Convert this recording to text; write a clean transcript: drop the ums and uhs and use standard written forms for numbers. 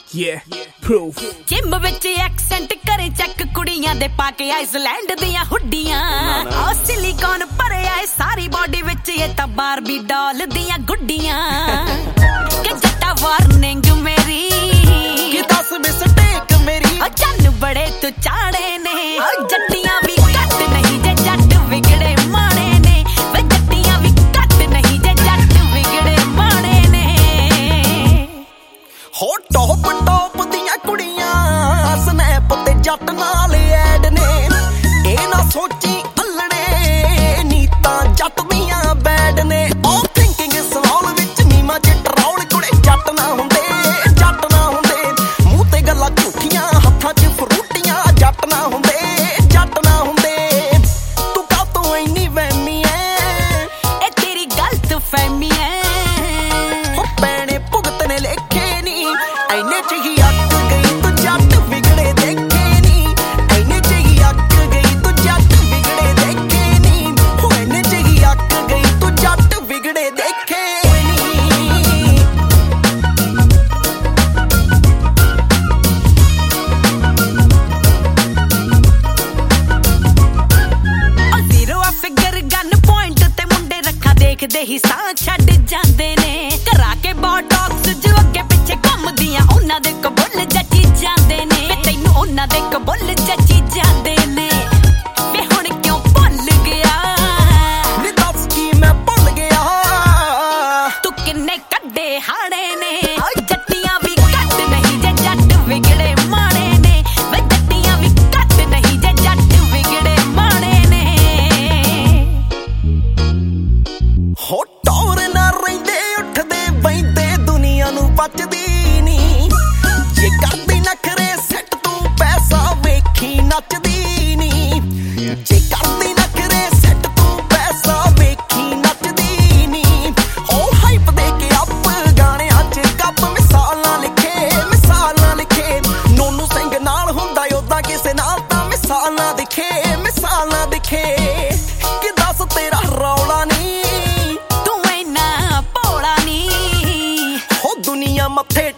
gym ਵਿੱਚ accent ਕਰੇ check ਕੁੜੀਆਂ ਦੇ ਪਾ ਕੇ ਆਈਸਲੈਂਡ ਦੀਆਂ ਹੁੱਡੀਆਂ ਉਹ ਸਿਲੀਕਨ ਭਰਿਆ ਏ ਸਾਰੀ ਬਾਡੀ ਵਿੱਚ ਇਹ ਤਾਂ ਬਾਰਬੀ ਡਾਲ ਦੀਆਂ ਗੁੱਡੀਆਂ ਕਿ ਜੱਟਾ ਵਾਰਨਿੰਗ ਮੇਰੀ ਕਿ ਦੱਸ ਮਿਸਟੇਕ ਮੇਰੀ ਉਹ ਚੰਨ ਬੜੇ ਤੂੰ ਚਾੜੇ ਨੇ ਉਹ ਜੱਟੀਆਂ ਵੀ ਘੱਟ ਨਹੀਂ ਜੇ ਜੱਟ ਵਿਗੜੇ ਮਾਣੇ ਨੇ ਵੇ ਜੱਟੀਆਂ ਵੀ ਘੱਟ ਨਹੀਂ ਜੇ ਜੱਟ ਵਿਗੜੇ ਮਾਣੇ ਨੇ ਹੋ ਟੌਪ ਦੀਆਂ ਕੁੜੀਆਂ ਸਨੈਪ ਤੇ ਜੱਟ ਨਾਲ ਐਡ ਨੇ ਇਹ ਨਾ ਸੋਚੀ ਅਲੜੇ ਨੀ ਤਾਂ ਜੱਟ ਦੀਆਂ ਬੈਡ ਨੇ ਉਹ ਥਿੰਕਿੰਗ ਸਵਾਲ ਵਿੱਚ ਨੀਮਾ ਚ ਟਰੌਲ ਕੁੜੇ ਜੱਟ ਨਾ ਹੁੰਦੇ ਮੂੰਹ ਤੇ ਗੱਲਾਂ ਝੂਠੀਆਂ ਹੱਥਾਂ 'ਚ ਫਰੂਟੀਆਂ ਜੱਟ ਨਾ ਹੁੰਦੇ ਤੂੰ ਕਾਹ ਤੋਂ ਇੰਨੀ ਵਹਿਮੀ ਐ ਇਹ ਤੇਰੀ ਗਲਤ ਫਹਿਮੀ ਐ ਹੋ ਪੈਣੇ ਭੁਗਤ ਨੇ ਲੇਖੇ ਨੀ ਐਨੇ ਚ ਹੀ ਅੱਕ ਗਈ ਤੂੰ ਜੱਟ ਵਿਗੜੇ ਦੇਖੇ ਨੀ ਐਨੇ ਚ ਹੀ ਅੱਕ ਗਈ ਤੂੰ ਜੱਟ ਵਿਗੜੇ ਦੇਖੇ ਨੀ ਹੋ ਐਨੇ ਚ ਹੀ ਅੱਕ ਗਈ ਤੂੰ ਜੱਟ ਵਿਗੜੇ ਦੇਖੇ ਨੀ ਜ਼ੀਰੋ ਆ ਫਿਗਰ ਗਨ ਪੁਆਇੰਟ ਤੇ ਮੁੰਡੇ ਰੱਖਾਂ ਦੇਖਦੇ ਹੀ ਸਾਹ ਛੱਡ ਜਾਂਦੇ ਨੇ ਕਰਾ ਕੇ ਬੋਟੌਕਸ ਜੋ ਅੱਗੇ ਪਿੱਛੇ ਘੁੰਮਦੀਆਂ ਉਹਨਾਂ ਦੇ ਕਬੁੱਲ ਜੱਜੀ ਜਾਂਦੇ ਨੇ ਵੇ ਤੈਨੂੰ ਉਹਨਾਂ ਦੇ ਕਬੁੱਲ ਜੱਜੀ ਜਾਂਦੇ ਨੇ ਵੇ ਹੁਣ ਕਿਉਂ ਭੁੱਲ ਗਿਆ ਨੀ ਦੱਸ ਕੀ ਮੈਂ ਭੁੱਲ ਗਿਆ ਤੂੰ ਕਿੰਨੇ ਕੱਢੇ ਹਾੜੇ ਨੇ ਓ ਜੱਟੀਆਂ ਵੀ ਘੱਟ ਨਹੀਂ ਜੇ ਜੱਟ ਵਿਗੜੇ ਮਾਣੇ ਨੇ ਵੇ ਜੱਟੀਆਂ ਵੀ ਘੱਟ ਨਹੀਂ ਜੇ ਜੱਟ ਵਿਗੜੇ ਮਾਣੇ ਨੇ ਹੋ ਟੌਰ ਨਾ ਰਹਿੰਦੇ ਉੱਠਦੇ ਬੈਂਦੇ ਦੁਨੀਆ ਨੂੰ ਬਚਦੀ ਨੀ ਜੇ ਕਰਦੀ ਨਖਰੇ ਸੈੱਟ ਤੂੰ ਪੈਸਾ ਵੇਖੀ ਨੱਚਦੀ ਨੀ ਜੇ ਕਰਦੀ ਨਖਰੇ ਸੈੱਟ ਤੂੰ ਪੈਸਾ ਵੇਖੀ ਨੱਚਦੀ ਨੀ ਉਹ ਹਾਈਪ ਦੇ ਕੇ ਅੱਪ ਗਾਣਿਆਂ 'ਚ ਕੱਪ ਮਿਸਾਲਾਂ ਲਿਖੇ ਨੋਨੂ ਸਿੰਘ ਨਾਲ ਹੁੰਦਾ ਓਦਾਂ ਕਿਸੇ ਨਾਲ ਤਾਂ ਮਿਸਾਲਾਂ ਦਿਖੇ ਕਿ ਦੱਸ ਤੇਰਾ ਰੌਲਾ ਨੀ ਤੂੰ ਇੰਨਾ ਭੋਲਾ ਨੀ ਹੋ ਦੁਨੀਆ ਮੱਥੇ